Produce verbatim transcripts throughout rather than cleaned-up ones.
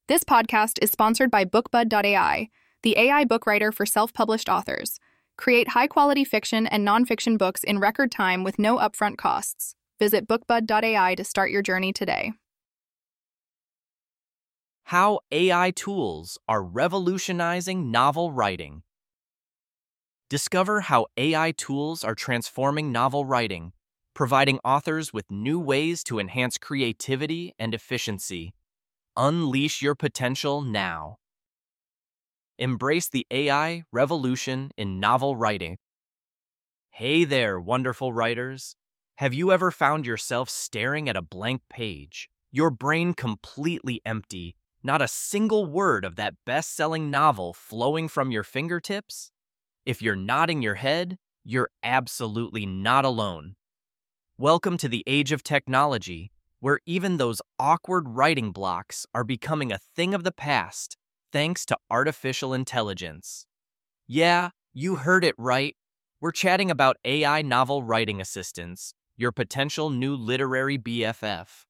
This podcast is sponsored by BookBud dot A I, the A I book writer for self-published authors. Create high-quality fiction and nonfiction books in record time with no upfront costs. Visit BookBud dot A I to start your journey today. How A I tools are revolutionizing novel writing. Discover how A I tools are transforming novel writing, providing authors with new ways to enhance creativity and efficiency. Unleash your potential now. Embrace the A I revolution in novel writing. Hey there, wonderful writers. Have you ever found yourself staring at a blank page, your brain completely empty, not a single word of that best-selling novel flowing from your fingertips? If you're nodding your head, you're absolutely not alone. Welcome to the age of technology, where even those awkward writing blocks are becoming a thing of the past thanks to artificial intelligence. Yeah, you heard it right. We're chatting about A I novel writing assistants, your potential new literary B F F.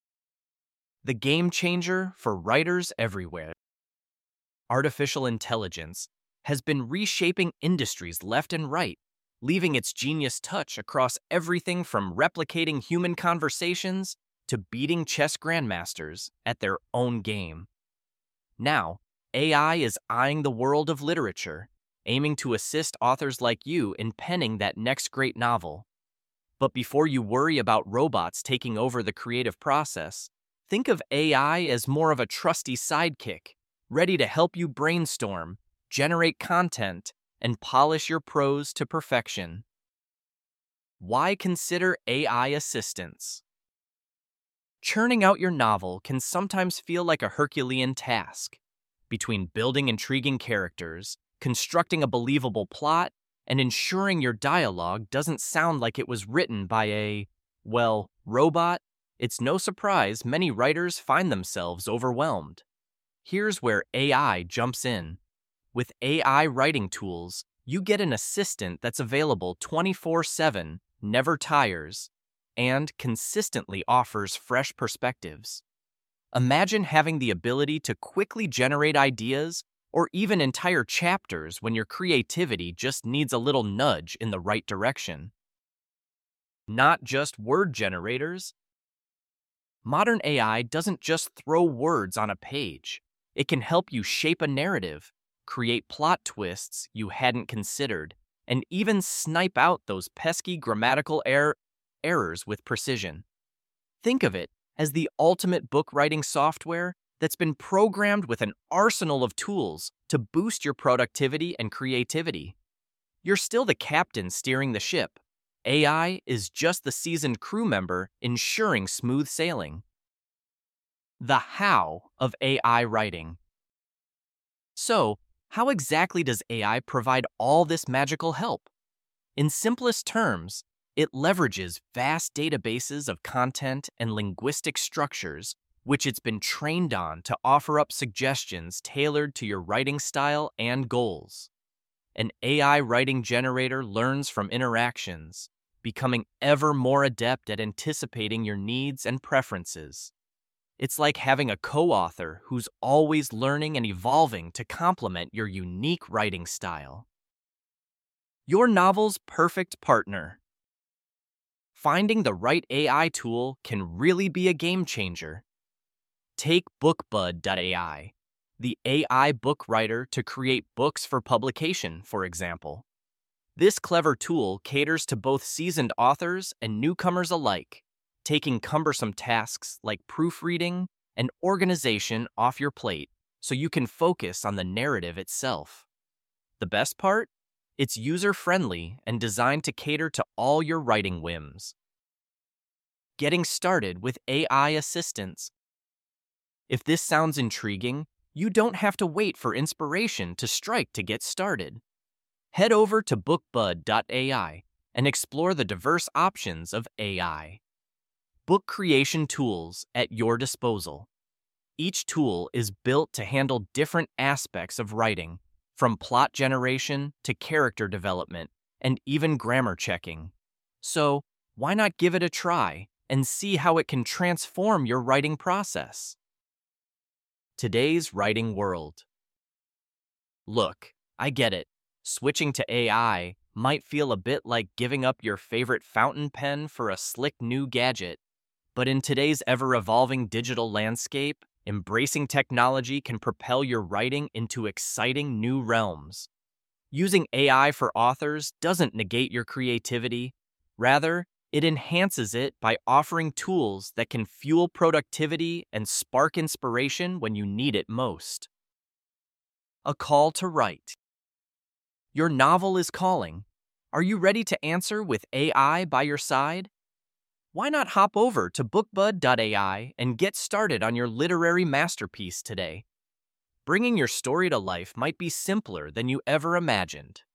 The game changer for writers everywhere. Artificial intelligence has been reshaping industries left and right, leaving its genius touch across everything from replicating human conversations to beating chess grandmasters at their own game. Now, A I is eyeing the world of literature, aiming to assist authors like you in penning that next great novel. But before you worry about robots taking over the creative process, think of A I as more of a trusty sidekick, ready to help you brainstorm, generate content, and polish your prose to perfection. Why consider A I assistants? Churning out your novel can sometimes feel like a Herculean task. Between building intriguing characters, constructing a believable plot, and ensuring your dialogue doesn't sound like it was written by a, well, robot, it's no surprise many writers find themselves overwhelmed. Here's where A I jumps in. With A I writing tools, you get an assistant that's available twenty-four seven, never tires, and consistently offers fresh perspectives. Imagine having the ability to quickly generate ideas or even entire chapters when your creativity just needs a little nudge in the right direction. Not just word generators. Modern A I doesn't just throw words on a page. It can help you shape a narrative, create plot twists you hadn't considered, and even snipe out those pesky grammatical er- errors with precision. Think of it as the ultimate book writing software that's been programmed with an arsenal of tools to boost your productivity and creativity. You're still the captain steering the ship. A I is just the seasoned crew member ensuring smooth sailing. The how of A I writing. So, how exactly does A I provide all this magical help? In simplest terms, it leverages vast databases of content and linguistic structures, which it's been trained on to offer up suggestions tailored to your writing style and goals. An A I writing generator learns from interactions, becoming ever more adept at anticipating your needs and preferences. It's like having a co-author who's always learning and evolving to complement your unique writing style. Your novel's perfect partner. Finding the right A I tool can really be a game changer. Take BookBud dot A I, the A I book writer to create books for publication, for example. This clever tool caters to both seasoned authors and newcomers alike, taking cumbersome tasks like proofreading and organization off your plate so you can focus on the narrative itself. The best part? It's user-friendly and designed to cater to all your writing whims. Getting started with A I assistants. If this sounds intriguing, you don't have to wait for inspiration to strike to get started. Head over to BookBud dot A I and explore the diverse options of A I. Book creation tools at your disposal. Each tool is built to handle different aspects of writing, from plot generation to character development, and even grammar checking. So, why not give it a try and see how it can transform your writing process? Today's writing world. Look, I get it. Switching to A I might feel a bit like giving up your favorite fountain pen for a slick new gadget. But in today's ever-evolving digital landscape, embracing technology can propel your writing into exciting new realms. Using A I for authors doesn't negate your creativity. Rather, it enhances it by offering tools that can fuel productivity and spark inspiration when you need it most. A call to write. Your novel is calling. Are you ready to answer with A I by your side? Why not hop over to bookbud dot A I and get started on your literary masterpiece today? Bringing your story to life might be simpler than you ever imagined.